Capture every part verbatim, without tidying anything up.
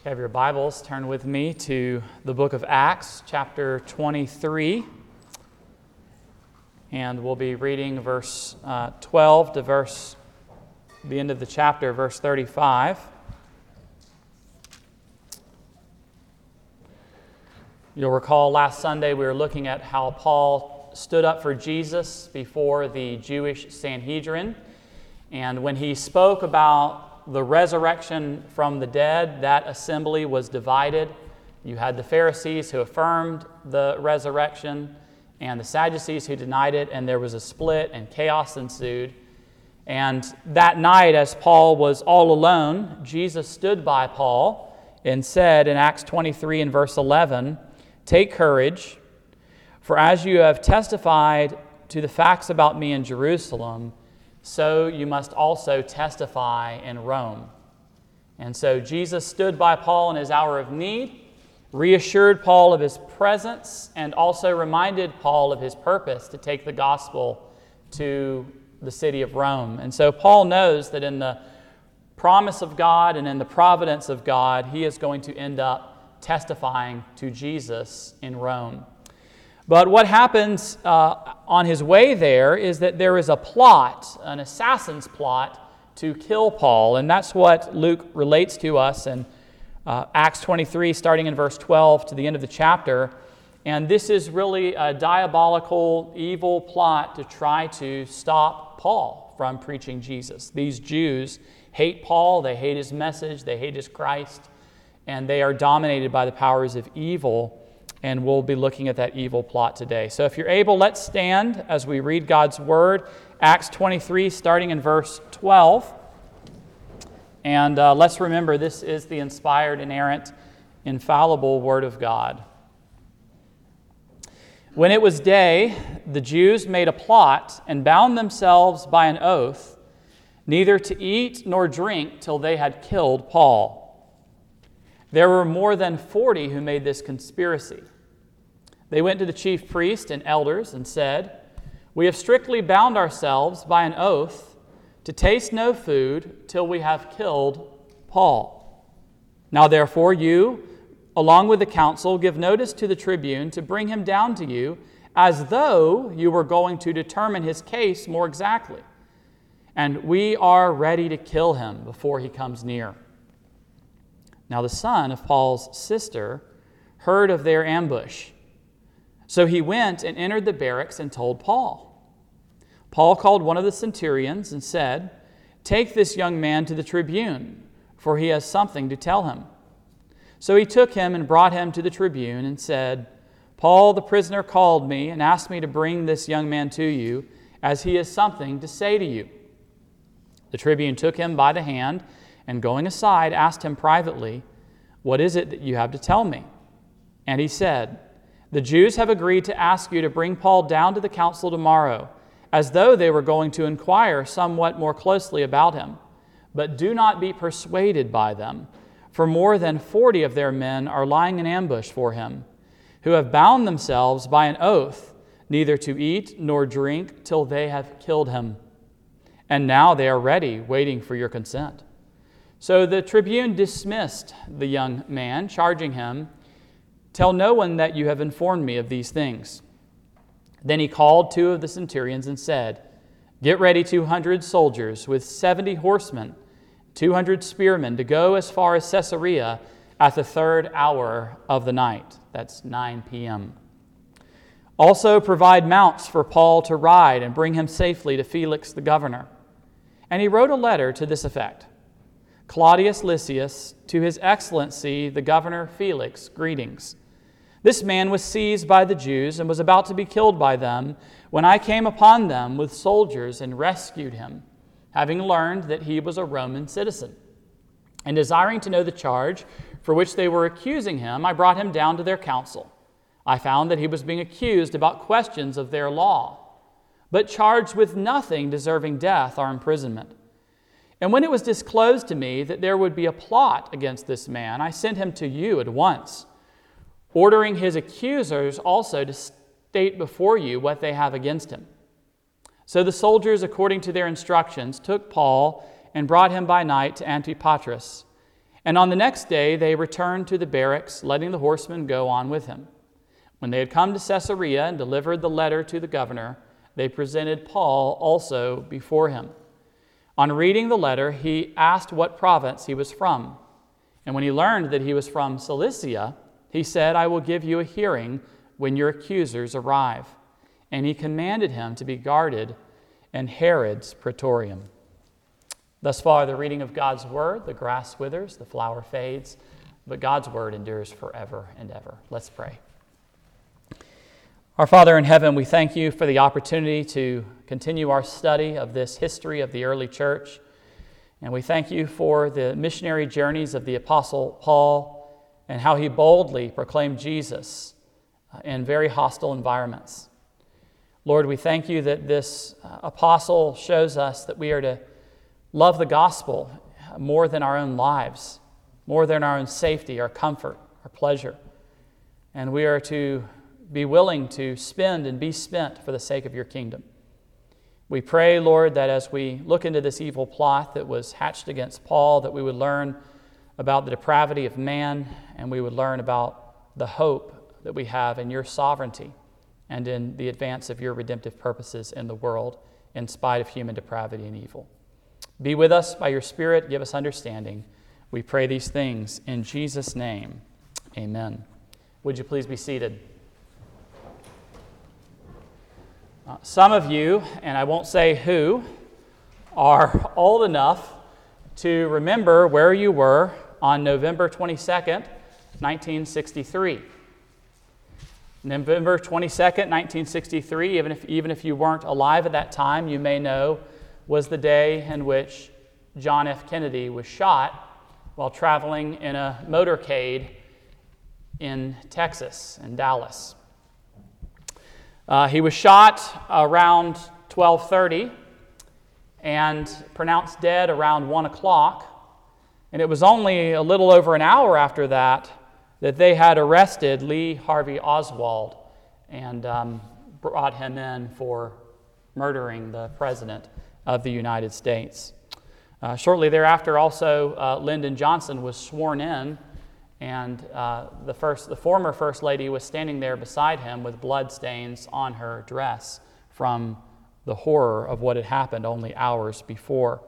Have your Bibles, turn with me to the book of Acts, chapter twenty-three. And we'll be reading verse uh, twelve to verse, the end of the chapter, verse thirty-five. You'll recall last Sunday we were looking at how Paul stood up for Jesus before the Jewish Sanhedrin. And when he spoke about the resurrection from the dead, that assembly was divided. You had the Pharisees who affirmed the resurrection and the Sadducees who denied it, and there was a split and chaos ensued. And that night, as Paul was all alone, Jesus stood by Paul and said in Acts twenty-three and verse eleven, "Take courage, for as you have testified to the facts about me in Jerusalem, so you must also testify in Rome." And so Jesus stood by Paul in his hour of need, reassured Paul of his presence, and also reminded Paul of his purpose to take the gospel to the city of Rome. And so Paul knows that in the promise of God and in the providence of God, he is going to end up testifying to Jesus in Rome. But what happens uh, on his way there is that there is a plot, an assassin's plot, to kill Paul. And that's what Luke relates to us in uh, Acts twenty-three, starting in verse twelve to the end of the chapter. And this is really a diabolical, evil plot to try to stop Paul from preaching Jesus. These Jews hate Paul, they hate his message, they hate his Christ, and they are dominated by the powers of evil. And we'll be looking at that evil plot today. So if you're able, let's stand as we read God's Word. Acts twenty-three, starting in verse twelve. And uh, let's remember, this is the inspired, inerrant, infallible Word of God. When it was day, the Jews made a plot and bound themselves by an oath, neither to eat nor drink till they had killed Paul. There were more than forty who made this conspiracy. They went to the chief priest and elders and said, "We have strictly bound ourselves by an oath to taste no food till we have killed Paul. Now therefore you, along with the council, give notice to the tribune to bring him down to you, as though you were going to determine his case more exactly. And we are ready to kill him before he comes near." Now the son of Paul's sister heard of their ambush. So he went and entered the barracks and told Paul. Paul called one of the centurions and said, "Take this young man to the tribune, for he has something to tell him." So he took him and brought him to the tribune and said, "Paul the prisoner called me and asked me to bring this young man to you, as he has something to say to you." The tribune took him by the hand and going aside, asked him privately, "What is it that you have to tell me?" And he said, "The Jews have agreed to ask you to bring Paul down to the council tomorrow, as though they were going to inquire somewhat more closely about him. But do not be persuaded by them, for more than forty of their men are lying in ambush for him, who have bound themselves by an oath neither to eat nor drink till they have killed him. And now they are ready, waiting for your consent." So the tribune dismissed the young man, charging him, "Tell no one that you have informed me of these things." Then he called two of the centurions and said, "Get ready two hundred soldiers with seventy horsemen, two hundred spearmen, to go as far as Caesarea at the third hour of the night." That's nine p.m. "Also provide mounts for Paul to ride and bring him safely to Felix the governor." And he wrote a letter to this effect: "Claudius Lysias, to his excellency the governor Felix, greetings. This man was seized by the Jews and was about to be killed by them when I came upon them with soldiers and rescued him, having learned that he was a Roman citizen. And desiring to know the charge for which they were accusing him, I brought him down to their council. I found that he was being accused about questions of their law, but charged with nothing deserving death or imprisonment. And when it was disclosed to me that there would be a plot against this man, I sent him to you at once, ordering his accusers also to state before you what they have against him. So the soldiers, according to their instructions, took Paul and brought him by night to Antipatris. And on the next day they returned to the barracks, letting the horsemen go on with him. When they had come to Caesarea and delivered the letter to the governor, they presented Paul also before him. On reading the letter, he asked what province he was from. And when he learned that he was from Cilicia, he said, "I will give you a hearing when your accusers arrive." And he commanded him to be guarded in Herod's praetorium. Thus far, the reading of God's word. The grass withers, the flower fades, but God's word endures forever and ever. Let's pray. Our Father in heaven, we thank you for the opportunity to continue our study of this history of the early church. And we thank you for the missionary journeys of the Apostle Paul and how he boldly proclaimed Jesus in very hostile environments. Lord, we thank you that this apostle shows us that we are to love the gospel more than our own lives, more than our own safety, our comfort, our pleasure. And we are to be willing to spend and be spent for the sake of your kingdom. We pray, Lord, that as we look into this evil plot that was hatched against Paul, that we would learn about the depravity of man, and we would learn about the hope that we have in your sovereignty and in the advance of your redemptive purposes in the world, in spite of human depravity and evil. Be with us by your Spirit. Give us understanding. We pray these things in Jesus' name. Amen. Would you please be seated? Uh, some of you, and I won't say who, are old enough to remember where you were on November twenty-second, nineteen sixty-three. November twenty-second, nineteen sixty-three, even if, even if you weren't alive at that time, you may know, was the day in which John F. Kennedy was shot while traveling in a motorcade in Texas, in Dallas. Uh, he was shot around twelve thirty and pronounced dead around one o'clock. And it was only a little over an hour after that that they had arrested Lee Harvey Oswald and um, brought him in for murdering the President of the United States. Uh, shortly thereafter, also, uh, Lyndon Johnson was sworn in, and uh, the first, the former First Lady was standing there beside him with blood stains on her dress from the horror of what had happened only hours before.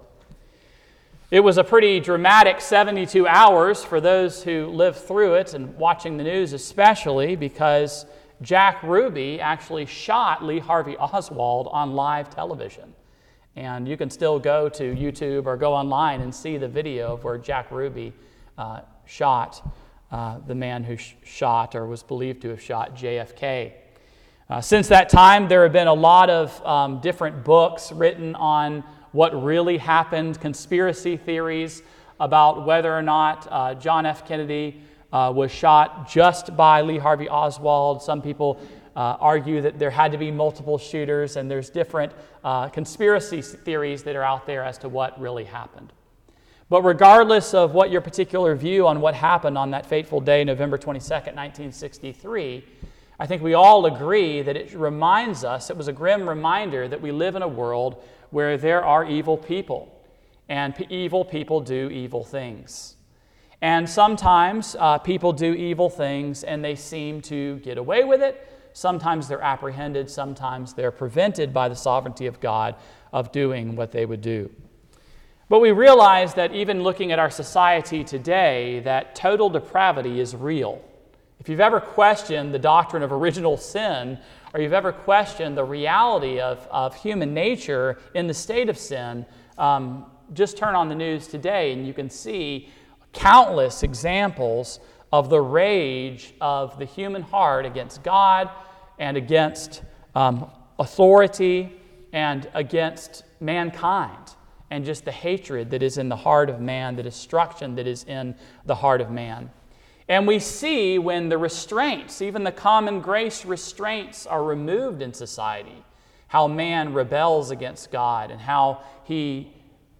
It was a pretty dramatic seventy-two hours for those who lived through it and watching the news especially, because Jack Ruby actually shot Lee Harvey Oswald on live television. And you can still go to YouTube or go online and see the video of where Jack Ruby uh, shot uh, the man who sh- shot or was believed to have shot J F K. Uh, since that time, there have been a lot of um, different books written on what really happened, conspiracy theories about whether or not uh, John F. Kennedy uh, was shot just by Lee Harvey Oswald. Some people uh, argue that there had to be multiple shooters, and there's different uh, conspiracy theories that are out there as to what really happened. But regardless of what your particular view on what happened on that fateful day, November twenty-second, nineteen sixty-three, I think we all agree that it reminds us, it was a grim reminder that we live in a world where there are evil people, and p- evil people do evil things. And sometimes uh, people do evil things and they seem to get away with it. Sometimes they're apprehended, sometimes they're prevented by the sovereignty of God of doing what they would do. But we realize that even looking at our society today, that total depravity is real. If you've ever questioned the doctrine of original sin, or you've ever questioned the reality of, of human nature in the state of sin, um, just turn on the news today and you can see countless examples of the rage of the human heart against God and against um, authority and against mankind, and just the hatred that is in the heart of man, the destruction that is in the heart of man. And we see when the restraints, even the common grace restraints, are removed in society, how man rebels against God and how he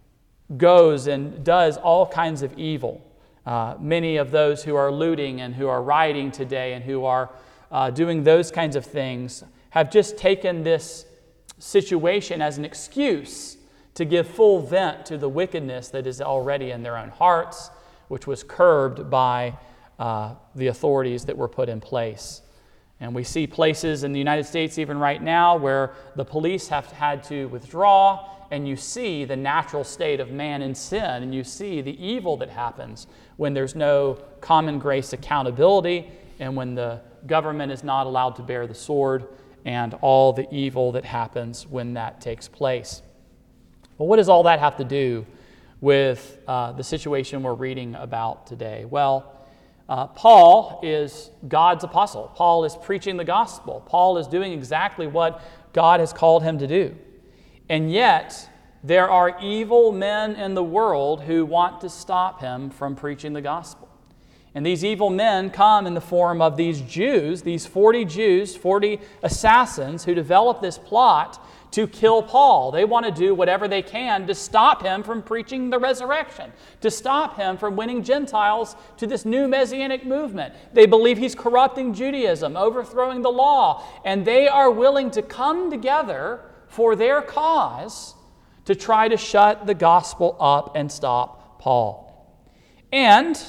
goes and does all kinds of evil. Uh, many of those who are looting and who are rioting today and who are uh, doing those kinds of things have just taken this situation as an excuse to give full vent to the wickedness that is already in their own hearts, which was curbed by uh, the authorities that were put in place. And we see places in the United States even right now where the police have had to withdraw, and you see the natural state of man in sin, and you see the evil that happens when there's no common grace accountability, and when the government is not allowed to bear the sword, and all the evil that happens when that takes place. But what does all that have to do with uh, the situation we're reading about today? Well, uh, Paul is God's apostle. Paul is preaching the gospel. Paul is doing exactly what God has called him to do. And yet, there are evil men in the world who want to stop him from preaching the gospel. And these evil men come in the form of these Jews, these forty Jews, forty assassins who develop this plot to kill Paul. They want to do whatever they can to stop him from preaching the resurrection, to stop him from winning Gentiles to this new Messianic movement. They believe he's corrupting Judaism, overthrowing the law, and they are willing to come together for their cause to try to shut the gospel up and stop Paul. And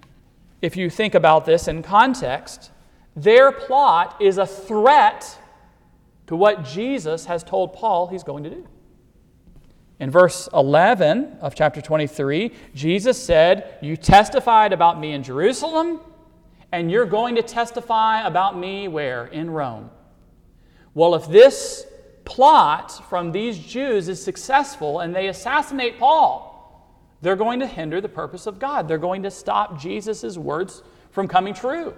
if you think about this in context, their plot is a threat to what Jesus has told Paul he's going to do. In verse eleven of chapter twenty-three, Jesus said, "You testified about me in Jerusalem, and you're going to testify about me where? In Rome." Well, if this plot from these Jews is successful and they assassinate Paul, they're going to hinder the purpose of God. They're going to stop Jesus' words from coming true.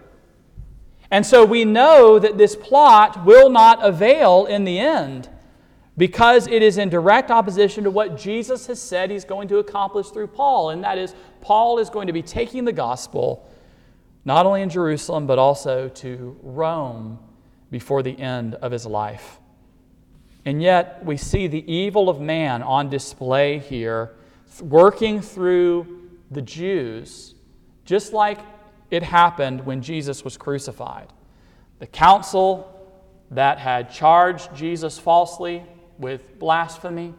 And so we know that this plot will not avail in the end because it is in direct opposition to what Jesus has said he's going to accomplish through Paul. And that is, Paul is going to be taking the gospel not only in Jerusalem but also to Rome before the end of his life. And yet we see the evil of man on display here, working through the Jews, just like it happened when Jesus was crucified. The council that had charged Jesus falsely with blasphemy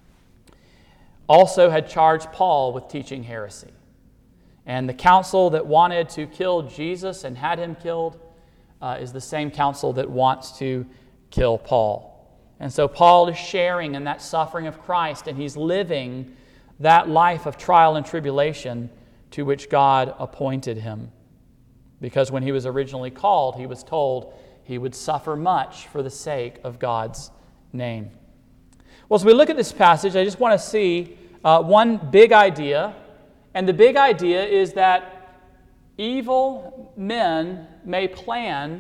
also had charged Paul with teaching heresy. And the council that wanted to kill Jesus and had him killed uh, is the same council that wants to kill Paul. And so Paul is sharing in that suffering of Christ, and he's living that life of trial and tribulation to which God appointed him. Because when he was originally called, he was told he would suffer much for the sake of God's name. Well, as we look at this passage, I just want to see uh, one big idea. And the big idea is that evil men may plan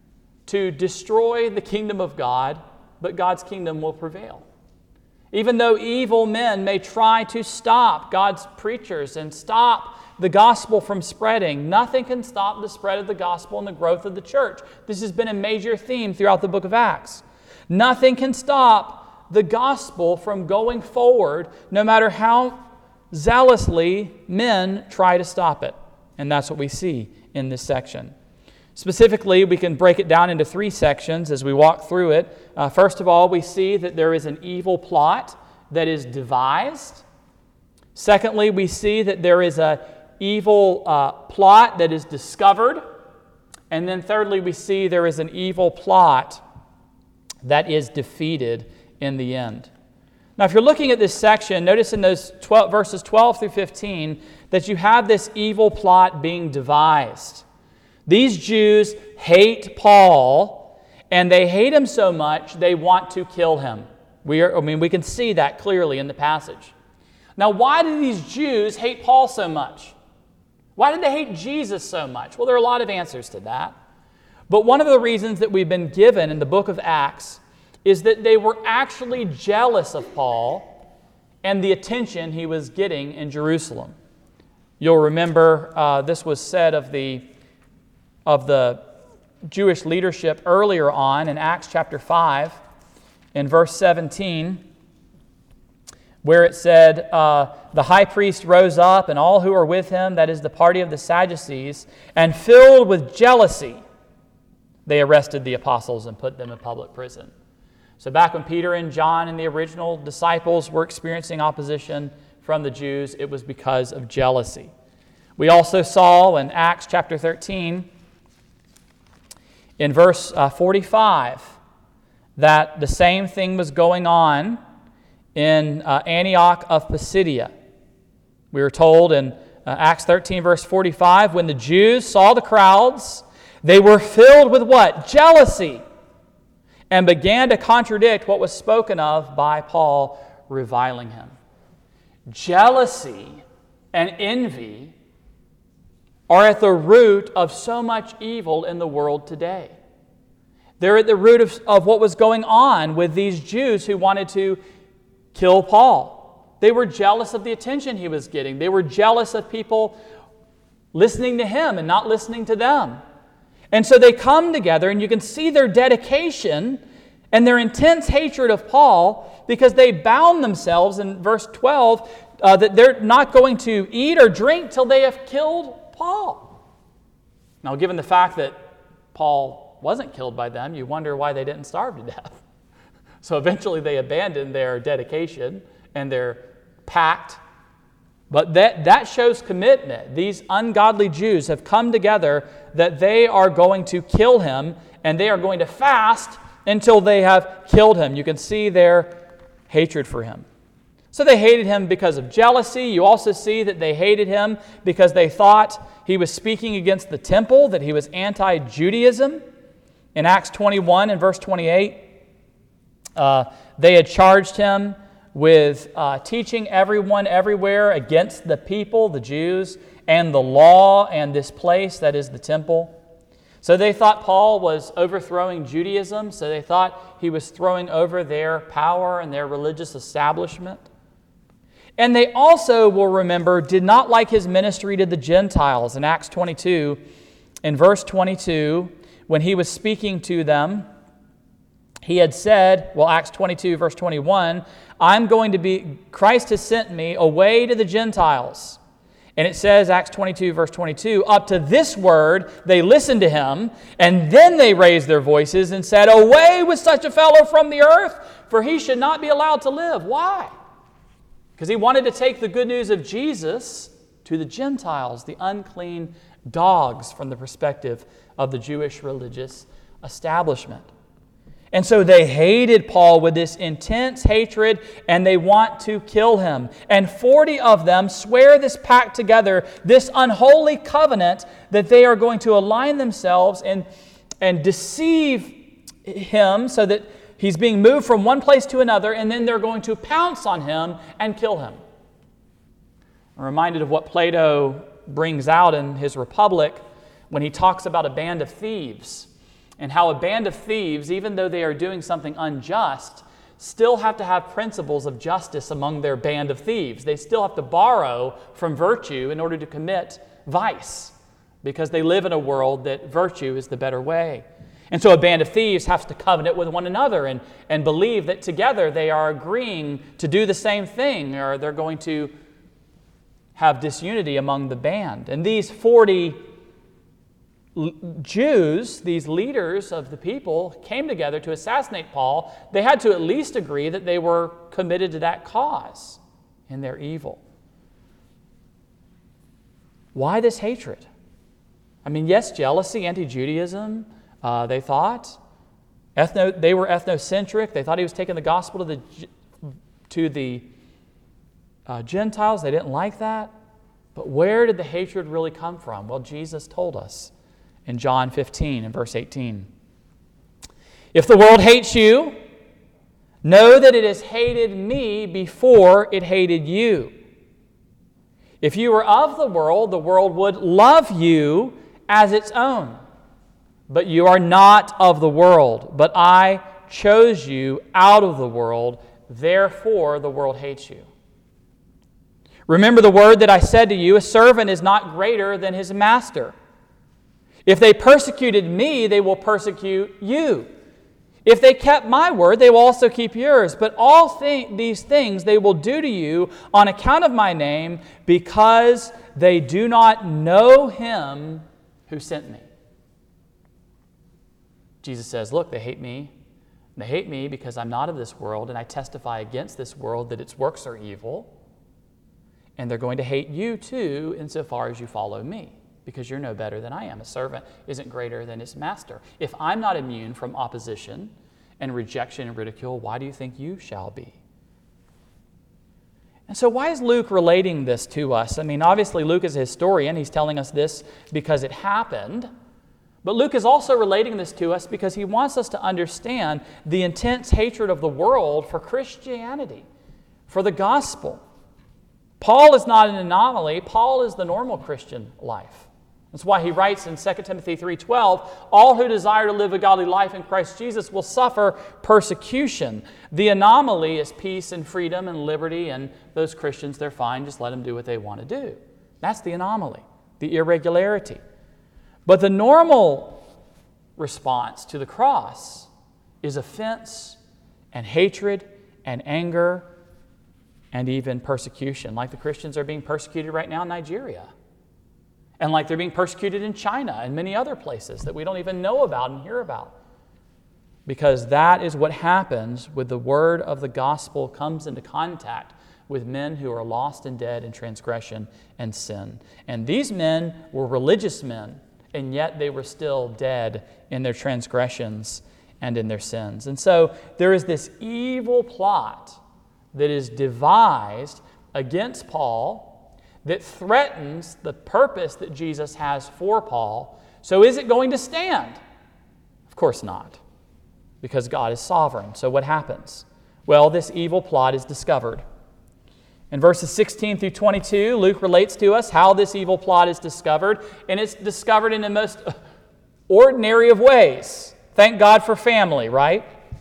to destroy the kingdom of God, but God's kingdom will prevail. Even though evil men may try to stop God's preachers and stop the gospel from spreading, nothing can stop the spread of the gospel and the growth of the church. This has been a major theme throughout the book of Acts. Nothing can stop the gospel from going forward, no matter how zealously men try to stop it. And that's what we see in this section. Specifically, we can break it down into three sections as we walk through it. Uh, first of all, we see that there is an evil plot that is devised. Secondly, we see that there is an evil uh, plot that is discovered. And then thirdly, we see there is an evil plot that is defeated in the end. Now, if you're looking at this section, notice in those twelve, verses twelve through fifteen that you have this evil plot being devised. These Jews hate Paul, and they hate him so much they want to kill him. We are, I mean, we can see that clearly in the passage. Now, why do these Jews hate Paul so much? Why did they hate Jesus so much? Well, there are a lot of answers to that. But one of the reasons that we've been given in the book of Acts is that they were actually jealous of Paul and the attention he was getting in Jerusalem. You'll remember uh, this was said of the of the Jewish leadership earlier on in Acts chapter five, in verse seventeen, where it said, uh, the high priest rose up and all who were with him, that is the party of the Sadducees, and filled with jealousy, they arrested the apostles and put them in public prison. So back when Peter and John and the original disciples were experiencing opposition from the Jews, it was because of jealousy. We also saw in Acts chapter thirteen, in verse uh, forty-five, that the same thing was going on in uh, Antioch of Pisidia. We were told in uh, Acts thirteen, verse forty-five, when the Jews saw the crowds, they were filled with what? Jealousy, and began to contradict what was spoken of by Paul, reviling him. Jealousy and envy are at the root of so much evil in the world today. They're at the root of, of what was going on with these Jews who wanted to kill Paul. They were jealous of the attention he was getting. They were jealous of people listening to him and not listening to them. And so they come together, and you can see their dedication and their intense hatred of Paul, because they bound themselves in verse twelve uh, that they're not going to eat or drink till they have killed Paul. Now, given the fact that Paul wasn't killed by them, you wonder why they didn't starve to death. So eventually they abandoned their dedication and their pact. But that, that shows commitment. These ungodly Jews have come together that they are going to kill him, and they are going to fast until they have killed him. You can see their hatred for him. So they hated him because of jealousy. You also see that they hated him because they thought he was speaking against the temple, that he was anti-Judaism. In Acts twenty-one and verse twenty-eight, uh, they had charged him with uh, teaching everyone everywhere against the people, the Jews, and the law and this place that is the temple. So they thought Paul was overthrowing Judaism, so they thought he was throwing over their power and their religious establishment. And they also, will remember, did not like his ministry to the Gentiles. In Acts twenty-two, in verse twenty-two, when he was speaking to them, he had said, well, Acts twenty-two, verse twenty-one, I'm going to be, Christ has sent me away to the Gentiles. And it says, Acts twenty-two, verse twenty-two, up to this word they listened to him, and then they raised their voices and said, away with such a fellow from the earth, for he should not be allowed to live. Why? Because he wanted to take the good news of Jesus to the Gentiles, the unclean dogs, from the perspective of the Jewish religious establishment. And so they hated Paul with this intense hatred, and they want to kill him. And forty of them swear this pact together, this unholy covenant, that they are going to align themselves and, and deceive him so that he's being moved from one place to another, and then they're going to pounce on him and kill him. I'm reminded of what Plato brings out in his Republic when he talks about a band of thieves, and how a band of thieves, even though they are doing something unjust, still have to have principles of justice among their band of thieves. They still have to borrow from virtue in order to commit vice, because they live in a world that virtue is the better way. And so a band of thieves has to covenant with one another and, and believe that together they are agreeing to do the same thing, or they're going to have disunity among the band. And these forty Jews, these leaders of the people, came together to assassinate Paul. They had to at least agree that they were committed to that cause in their evil. Why this hatred? I mean, yes, jealousy, anti-Judaism, uh, they thought. Ethno, they were ethnocentric. They thought he was taking the gospel to the, to the uh, Gentiles. They didn't like that. But where did the hatred really come from? Well, Jesus told us in John fifteen and verse eighteen. If the world hates you, know that it has hated me before it hated you. If you were of the world, the world would love you as its own. But you are not of the world, but I chose you out of the world, therefore the world hates you. Remember the word that I said to you, a servant is not greater than his master. If they persecuted me, they will persecute you. If they kept my word, they will also keep yours. But all th- these things they will do to you on account of my name, because they do not know him who sent me. Jesus says, look, they hate me. They hate me because I'm not of this world, and I testify against this world that its works are evil. And they're going to hate you too insofar as you follow me, because you're no better than I am. A servant isn't greater than his master. If I'm not immune from opposition and rejection and ridicule, why do you think you shall be? And so why is Luke relating this to us? I mean, obviously Luke is a historian. He's telling us this because it happened. But Luke is also relating this to us because he wants us to understand the intense hatred of the world for Christianity, for the gospel. Paul is not an anomaly. Paul is the normal Christian life. That's why he writes in Second Timothy three twelve, all who desire to live a godly life in Christ Jesus will suffer persecution. The anomaly is peace and freedom and liberty, and those Christians, they're fine. Just let them do what they want to do. That's the anomaly, the irregularity. But the normal response to the cross is offense and hatred and anger and even persecution, like the Christians are being persecuted right now in Nigeria, and like they're being persecuted in China and many other places that we don't even know about and hear about. Because that is what happens when the word of the gospel comes into contact with men who are lost and dead in transgression and sin. And these men were religious men, and yet they were still dead in their transgressions and in their sins. And so there is this evil plot that is devised against Paul that threatens the purpose that Jesus has for Paul. So is it going to stand? Of course not, because God is sovereign. So what happens? Well, this evil plot is discovered. In verses sixteen through twenty-two, Luke relates to us how this evil plot is discovered, and it's discovered in the most ordinary of ways. Thank God for family, right?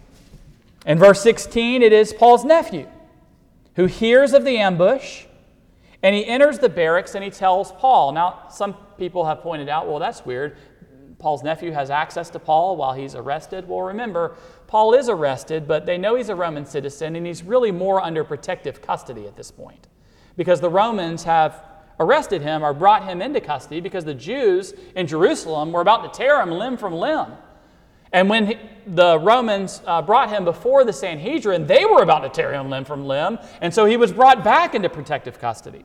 In verse sixteen, it is Paul's nephew who hears of the ambush, and he enters the barracks and he tells Paul. Now, some people have pointed out, well, that's weird. Paul's nephew has access to Paul while he's arrested. Well, remember, Paul is arrested, but they know he's a Roman citizen, and he's really more under protective custody at this point, because the Romans have arrested him or brought him into custody because the Jews in Jerusalem were about to tear him limb from limb. And when he, the Romans uh, brought him before the Sanhedrin, they were about to tear him limb from limb, and so he was brought back into protective custody.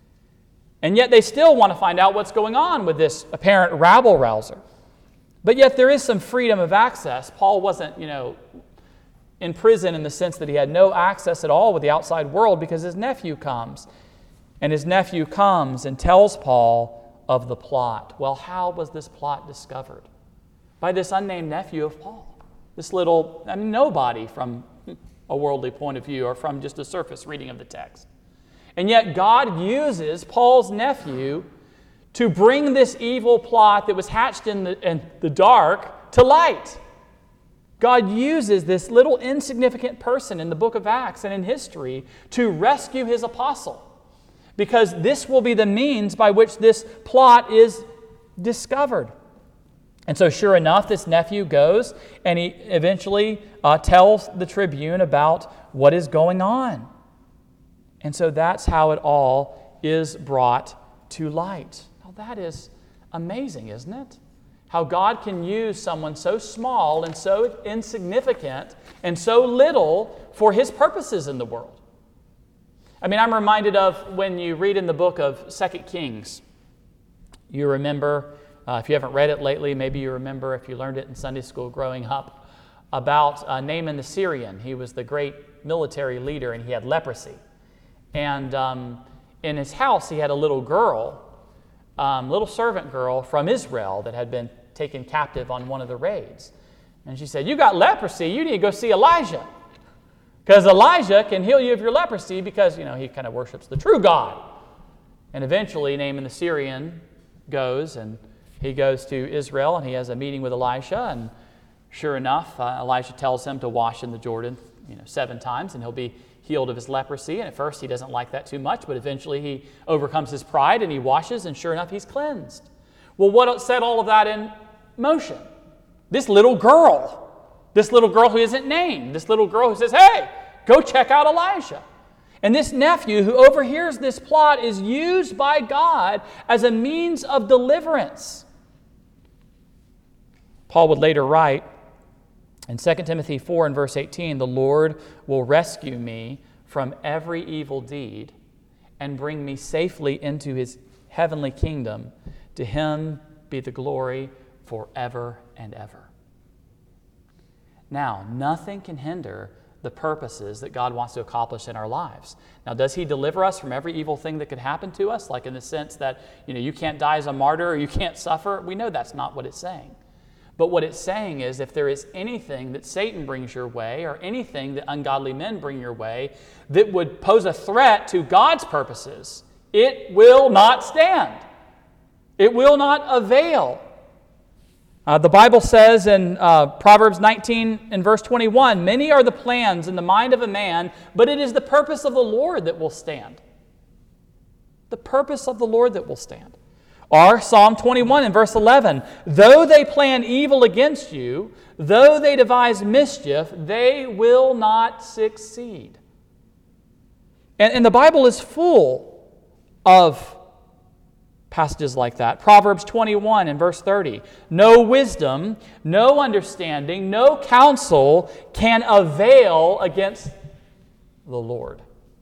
And yet they still want to find out what's going on with this apparent rabble-rouser. But yet there is some freedom of access. Paul wasn't, you know, in prison in the sense that he had no access at all with the outside world, because his nephew comes. And his nephew comes and tells Paul of the plot. Well, how was this plot discovered? By this unnamed nephew of Paul. This little, I mean, nobody from a worldly point of view or from just a surface reading of the text. And yet God uses Paul's nephew to bring this evil plot that was hatched in the, in the dark to light. God uses this little insignificant person in the book of Acts and in history to rescue his apostle, because this will be the means by which this plot is discovered. And so sure enough, this nephew goes and he eventually uh, tells the tribune about what is going on. And so that's how it all is brought to light. Now that is amazing, isn't it? How God can use someone so small and so insignificant and so little for his purposes in the world. I mean, I'm reminded of when you read in the book of Second Kings. You remember, uh, if you haven't read it lately, maybe you remember if you learned it in Sunday school growing up, about uh, Naaman the Syrian. He was the great military leader and he had leprosy. And um, in his house, he had a little girl, um, little servant girl from Israel that had been taken captive on one of the raids. And she said, "You got leprosy, you need to go see Elijah. Because Elijah can heal you of your leprosy," because, you know, he kind of worships the true God. And eventually, Naaman the Syrian goes, and he goes to Israel, and he has a meeting with Elisha. And sure enough, uh, Elisha tells him to wash in the Jordan, you know, seven times, and he'll be healed of his leprosy. And at first, he doesn't like that too much, but eventually he overcomes his pride, and he washes, and sure enough, he's cleansed. Well, what set all of that in motion? This little girl. This little girl who isn't named. This little girl who says, "Hey, go check out Elijah." And this nephew who overhears this plot is used by God as a means of deliverance. Paul would later write in Second Timothy four and verse eighteen, "The Lord will rescue me from every evil deed and bring me safely into his heavenly kingdom. To him be the glory forever and ever. Now, nothing can hinder the purposes that God wants to accomplish in our lives. Now, does he deliver us from every evil thing that could happen to us? Like in the sense that, you know, you can't die as a martyr or you can't suffer? We know that's not what it's saying. But what it's saying is if there is anything that Satan brings your way or anything that ungodly men bring your way that would pose a threat to God's purposes, it will not stand. It will not avail. Uh, the Bible says in uh, Proverbs nineteen and verse twenty-one, many are the plans in the mind of a man, but it is the purpose of the Lord that will stand. The purpose of the Lord that will stand. Or Psalm twenty-one and verse eleven, though they plan evil against you, though they devise mischief, they will not succeed. And, and the Bible is full of passages like that. Proverbs twenty-one and verse thirty. No wisdom, no understanding, no counsel can avail against the Lord.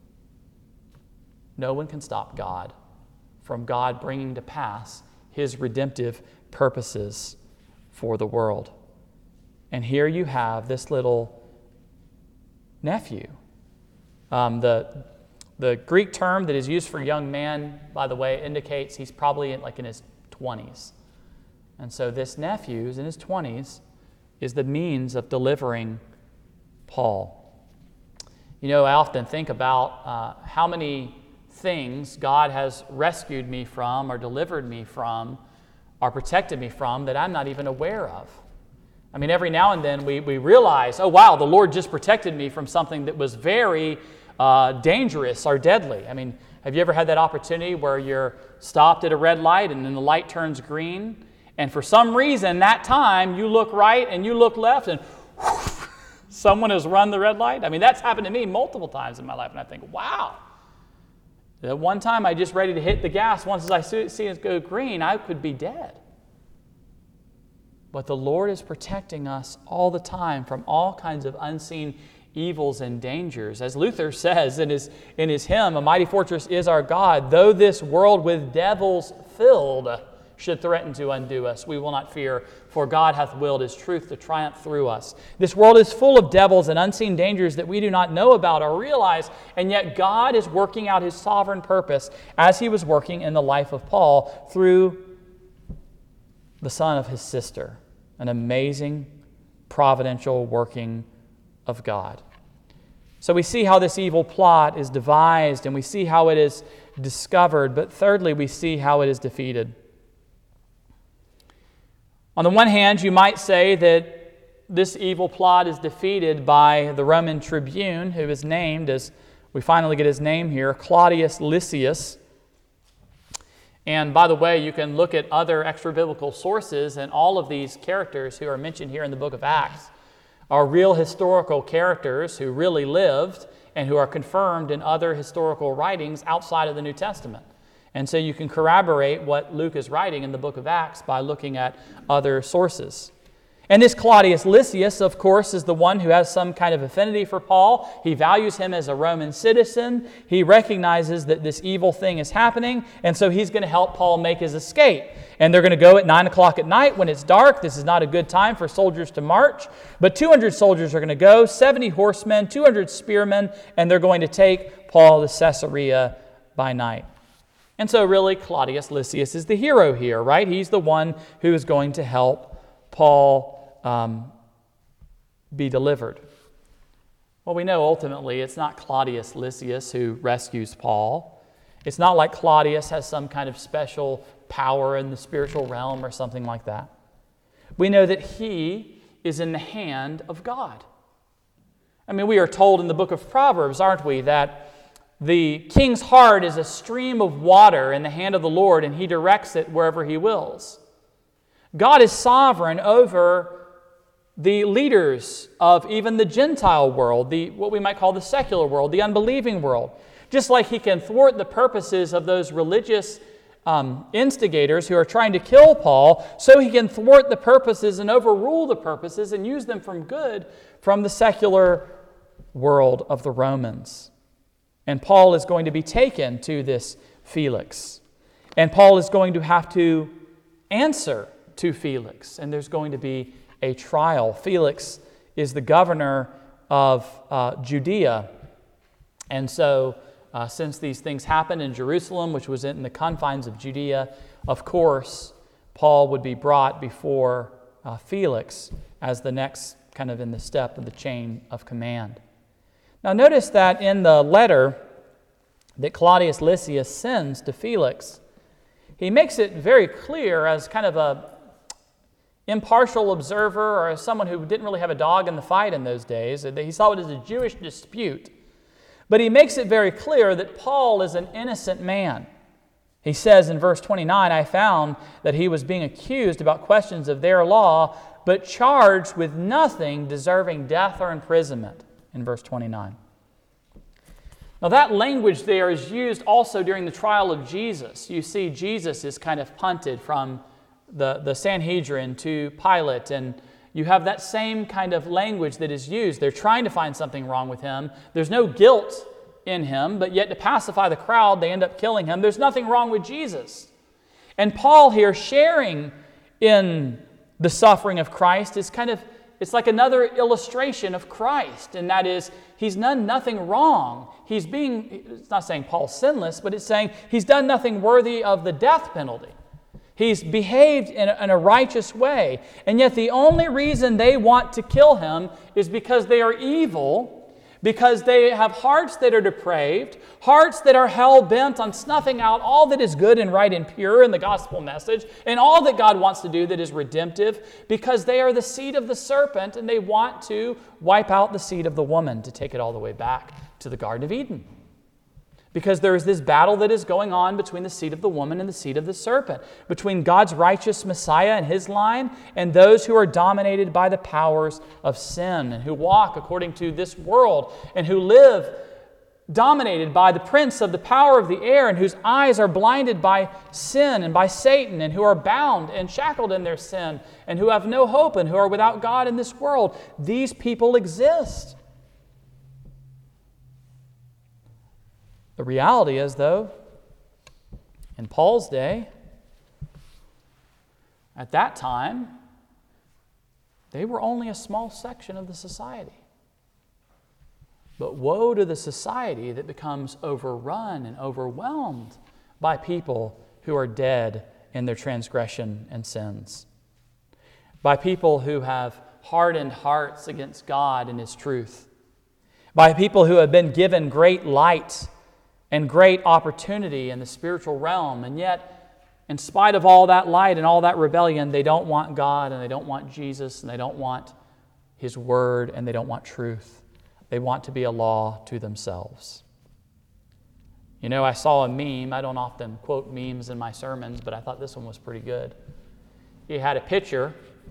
No one can stop God from God bringing to pass his redemptive purposes for the world. And here you have this little nephew. Um, the The Greek term that is used for young man, by the way, indicates he's probably in, like in his twenties. And so this nephew, who's in his twenties, is the means of delivering Paul. You know, I often think about uh, how many things God has rescued me from or delivered me from or protected me from that I'm not even aware of. I mean, every now and then we, we realize, oh, wow, the Lord just protected me from something that was very Uh, dangerous or deadly. I mean, have you ever had that opportunity where you're stopped at a red light and then the light turns green, and for some reason that time you look right and you look left and whoosh, someone has run the red light? I mean, that's happened to me multiple times in my life, and I think, wow. That one time I just ready to hit the gas, once as I see it go green, I could be dead. But the Lord is protecting us all the time from all kinds of unseen evils and dangers. As Luther says in his, in his hymn, a mighty fortress is our God. Though this world with devils filled should threaten to undo us, we will not fear, for God hath willed his truth to triumph through us. This world is full of devils and unseen dangers that we do not know about or realize, and yet God is working out his sovereign purpose as he was working in the life of Paul through the son of his sister. An amazing providential working of God. So we see how this evil plot is devised, and we see how it is discovered, but thirdly, we see how it is defeated. On the one hand, you might say that this evil plot is defeated by the Roman tribune, who is named, as we finally get his name here, Claudius Lysias. And by the way, you can look at other extra-biblical sources, and all of these characters who are mentioned here in the book of Acts are real historical characters who really lived and who are confirmed in other historical writings outside of the New Testament. And so you can corroborate what Luke is writing in the book of Acts by looking at other sources. And this Claudius Lysias, of course, is the one who has some kind of affinity for Paul. He values him as a Roman citizen. He recognizes that this evil thing is happening, and so he's going to help Paul make his escape. And they're going to go at nine o'clock at night when it's dark. This is not a good time for soldiers to march. But two hundred soldiers are going to go, seventy horsemen, two hundred spearmen, and they're going to take Paul to Caesarea by night. And so really, Claudius Lysias is the hero here, right? He's the one who is going to help Paul um, be delivered. Well, we know ultimately it's not Claudius Lysias who rescues Paul. It's not like Claudius has some kind of special power in the spiritual realm or something like that. We know that he is in the hand of God. I mean, we are told in the book of Proverbs, aren't we, that the king's heart is a stream of water in the hand of the Lord, and he directs it wherever he wills. God is sovereign over the leaders of even the Gentile world, the what we might call the secular world, the unbelieving world. Just like he can thwart the purposes of those religious um, instigators who are trying to kill Paul, so he can thwart the purposes and overrule the purposes and use them from good from the secular world of the Romans. And Paul is going to be taken to this Felix. And Paul is going to have to answer to Felix. And there's going to be a trial. Felix is the governor of uh, Judea. And so, uh, since these things happened in Jerusalem, which was in the confines of Judea, of course, Paul would be brought before uh, Felix as the next kind of in the step of the chain of command. Now notice that in the letter that Claudius Lysias sends to Felix, he makes it very clear as kind of a impartial observer or as someone who didn't really have a dog in the fight in those days. He saw it as a Jewish dispute. But he makes it very clear that Paul is an innocent man. He says in verse twenty-nine, I found that he was being accused about questions of their law, but charged with nothing deserving death or imprisonment, in verse twenty-nine. Now that language there is used also during the trial of Jesus. You see Jesus is kind of punted from the, the Sanhedrin to Pilate, and you have that same kind of language that is used. They're trying to find something wrong with him. There's no guilt in him, but yet to pacify the crowd, they end up killing him. There's nothing wrong with Jesus. And Paul here sharing in the suffering of Christ is kind of, it's like another illustration of Christ, and that is, he's done nothing wrong. He's being, it's not saying Paul's sinless, but it's saying he's done nothing worthy of the death penalty. He's behaved in a, in a righteous way, and yet the only reason they want to kill him is because they are evil, because they have hearts that are depraved, hearts that are hell-bent on snuffing out all that is good and right and pure in the gospel message, and all that God wants to do that is redemptive, because they are the seed of the serpent, and they want to wipe out the seed of the woman to take it all the way back to the Garden of Eden. Because there is this battle that is going on between the seed of the woman and the seed of the serpent, between God's righteous Messiah and his line and those who are dominated by the powers of sin and who walk according to this world and who live dominated by the prince of the power of the air and whose eyes are blinded by sin and by Satan and who are bound and shackled in their sin and who have no hope and who are without God in this world. These people exist. The reality is, though, in Paul's day, at that time, they were only a small section of the society. But woe to the society that becomes overrun and overwhelmed by people who are dead in their transgression and sins, by people who have hardened hearts against God and His truth, by people who have been given great light and great opportunity in the spiritual realm, and yet, in spite of all that light and all that rebellion, they don't want God, and they don't want Jesus, and they don't want His Word, and they don't want truth. They want to be a law to themselves. You know, I saw a meme. I don't often quote memes in my sermons, but I thought this one was pretty good. He had a picture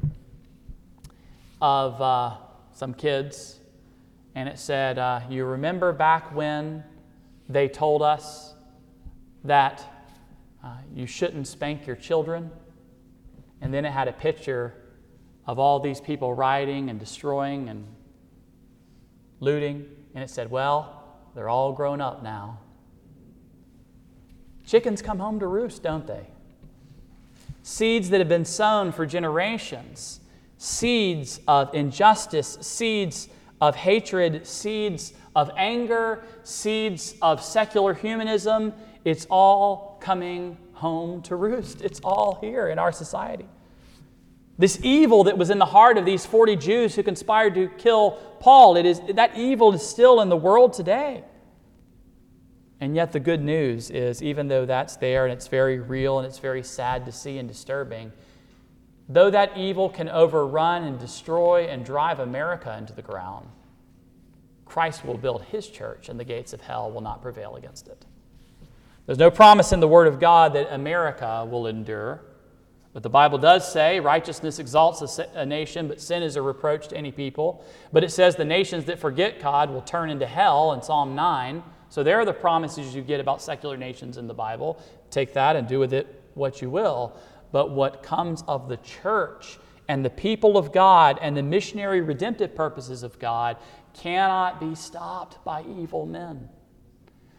of uh, some kids, and it said, uh, you remember back when they told us that uh, you shouldn't spank your children? And then it had a picture of all these people rioting and destroying and looting. And it said, well, they're all grown up now. Chickens come home to roost, don't they? Seeds that have been sown for generations. Seeds of injustice, seeds of hatred, seeds of anger, seeds of secular humanism. It's all coming home to roost. It's all here in our society. This evil that was in the heart of these forty Jews who conspired to kill Paul, it is, that evil is still in the world today. And yet the good news is, even though that's there and it's very real and it's very sad to see and disturbing, though that evil can overrun and destroy and drive America into the ground, Christ will build His church, and the gates of hell will not prevail against it. There's no promise in the Word of God that America will endure. But the Bible does say righteousness exalts a nation, but sin is a reproach to any people. But it says the nations that forget God will turn into hell in Psalm nine. So there are the promises you get about secular nations in the Bible. Take that and do with it what you will. But what comes of the church and the people of God and the missionary redemptive purposes of God cannot be stopped by evil men.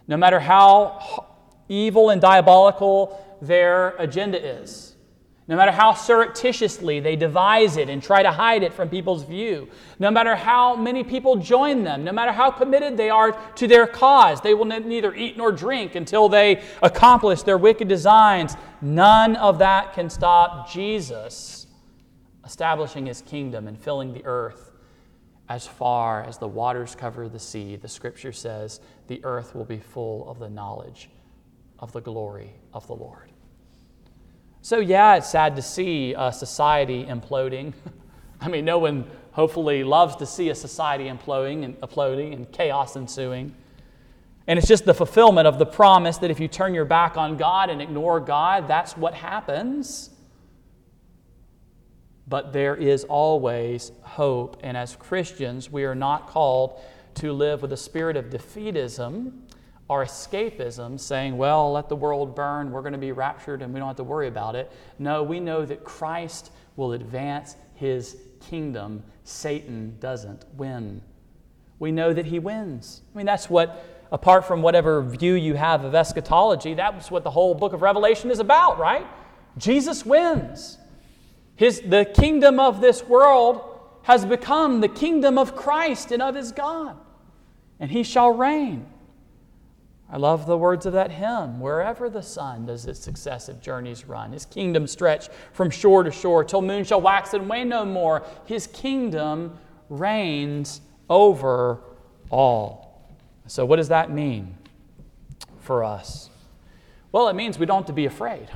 no matter how evil and diabolical their agenda is, no matter how surreptitiously they devise it and try to hide it from people's view, no matter how many people join them, no matter how committed they are to their cause, they will neither eat nor drink until they accomplish their wicked designs. None of that can stop Jesus establishing his kingdom and filling the earth as far as the waters cover the sea. The scripture says the earth will be full of the knowledge of the glory of the Lord. So yeah, it's sad to see a society imploding. I mean, no one hopefully loves to see a society imploding and imploding and chaos ensuing. And it's just the fulfillment of the promise that if you turn your back on God and ignore God, that's what happens. But there is always hope. And as Christians, we are not called to live with a spirit of defeatism or escapism, saying, well, let the world burn, we're going to be raptured and we don't have to worry about it. No, we know that Christ will advance his kingdom. Satan doesn't win. We know that he wins. I mean, that's what, apart from whatever view you have of eschatology, that's what the whole book of Revelation is about, right? Jesus wins. His, the kingdom of this world has become the kingdom of Christ and of his God, and he shall reign. I love the words of that hymn. Wherever the sun does its successive journeys run, his kingdom stretch from shore to shore till moon shall wax and wane no more. His kingdom reigns over all. So what does that mean for us? Well, it means we don't have to be afraid,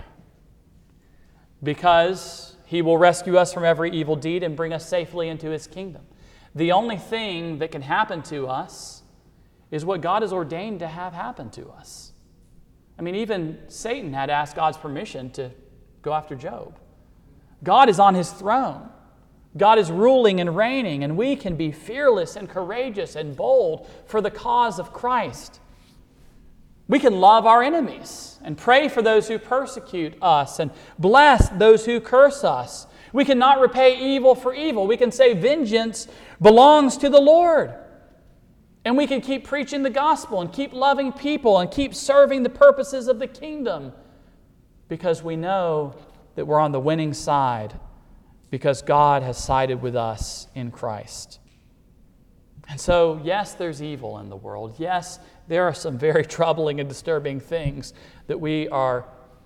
because he will rescue us from every evil deed and bring us safely into his kingdom. The only thing that can happen to us is what God has ordained to have happen to us. I mean, even Satan had asked God's permission to go after Job. God is on his throne. God is ruling and reigning, and we can be fearless and courageous and bold for the cause of Christ. We can love our enemies and pray for those who persecute us and bless those who curse us. We cannot repay evil for evil. We can say vengeance belongs to the Lord. And we can keep preaching the gospel and keep loving people and keep serving the purposes of the kingdom, because we know that we're on the winning side, because God has sided with us in Christ. And so, yes, there's evil in the world. Yes, there are some very troubling and disturbing things that we are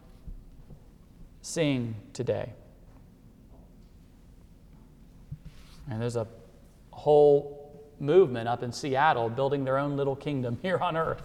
seeing today. And there's a whole movement up in Seattle building their own little kingdom here on earth.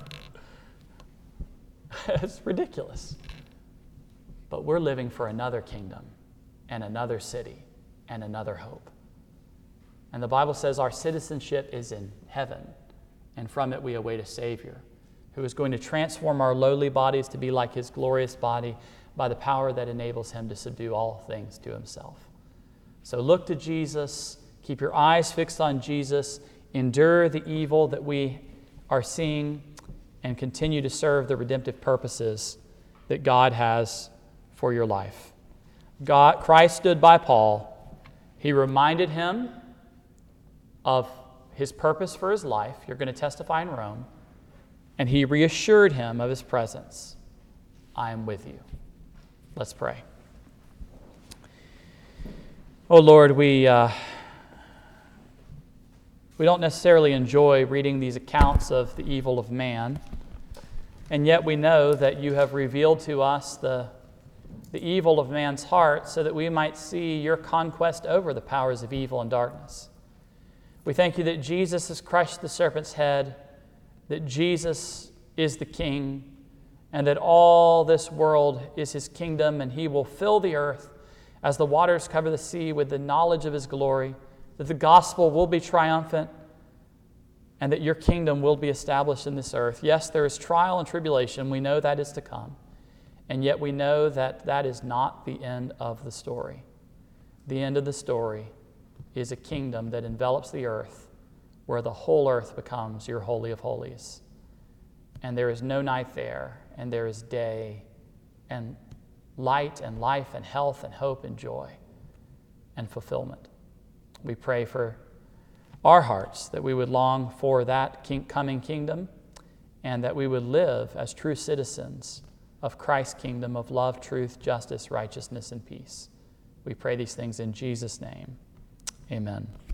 It's ridiculous. But we're living for another kingdom and another city and another hope. And the Bible says our citizenship is in heaven, and from it we await a Savior who is going to transform our lowly bodies to be like his glorious body by the power that enables him to subdue all things to himself. So look to Jesus. Keep your eyes fixed on Jesus. Endure the evil that we are seeing, and continue to serve the redemptive purposes that God has for your life. God, Christ stood by Paul. He reminded him of his purpose for his life. You're going to testify in Rome. And he reassured him of his presence. I am with you. Let's pray. Oh Lord, we... Uh, We don't necessarily enjoy reading these accounts of the evil of man, and yet we know that you have revealed to us the, the evil of man's heart so that we might see your conquest over the powers of evil and darkness. We thank you that Jesus has crushed the serpent's head, that Jesus is the King, and that all this world is his kingdom, and he will fill the earth as the waters cover the sea with the knowledge of his glory, that the gospel will be triumphant, and that your kingdom will be established in this earth. Yes, there is trial and tribulation. We know that is to come. And yet we know that that is not the end of the story. The end of the story is a kingdom that envelops the earth, where the whole earth becomes your holy of holies. And there is no night there, and there is day, and light and life and health and hope and joy and fulfillment. We pray for our hearts that we would long for that king, coming kingdom, and that we would live as true citizens of Christ's kingdom of love, truth, justice, righteousness, and peace. We pray these things in Jesus' name. Amen.